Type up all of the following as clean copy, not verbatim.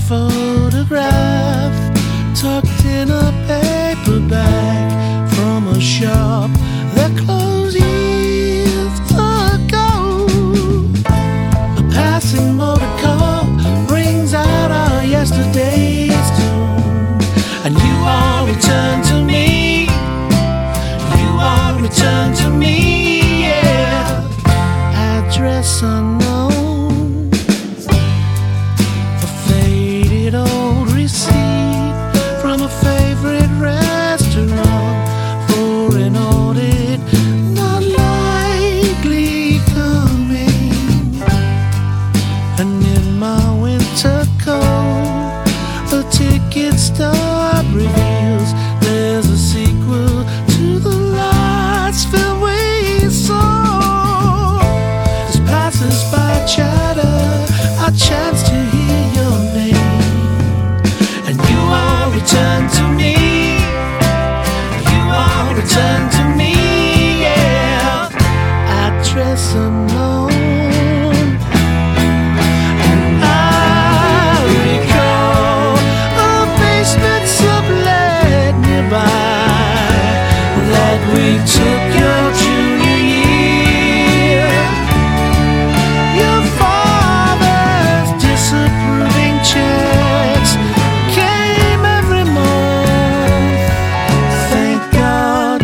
photograph tucked in a paper bag from a shop that closed years ago. A passing motor car brings out our yesterday's tune, and you are returned to me. You are returned to me, yeah. Address unknown, a faded old receipt from a favorite restaurant for an audit not likely coming. And in my winter coat, the ticket stub reveals there's a sequel to the last film we saw. As passers-by chatter, I chance to hear your name, and you are returned to me. You are returned to me, yeah. Address unknown. And I recall a basement sublet nearby that we took your junior year. Your father's disapproving checks came every month, thank God.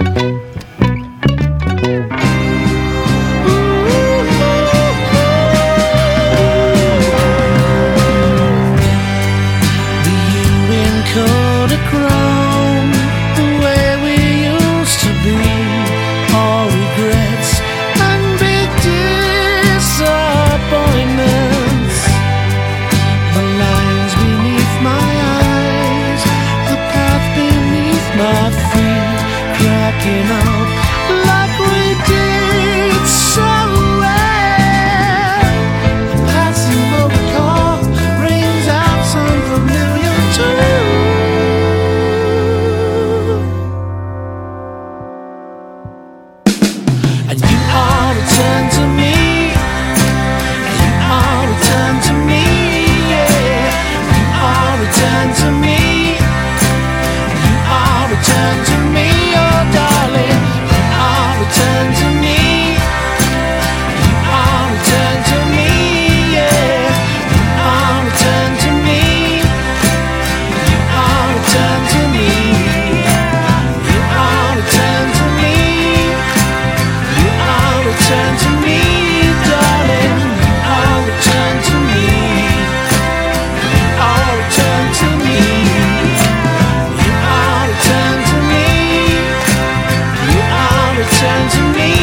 The UN Kodachrome, the way we used to be, all regrets and big disappointments. The lines beneath my eyes, the path beneath my feet, cracking up like we did so well. A passing motor car brings out some familiar tune, and you are returned to me. You are returned to me, yeah. You are returned to me. You are returned to me, oh darling. You are returned to me. You are returned to me, yeah. You are returned to me. You are returned to me. You are returned to me. You are returned to me, darling. You are returned to me. You are returned to me. You are returned to me. You are returned to me.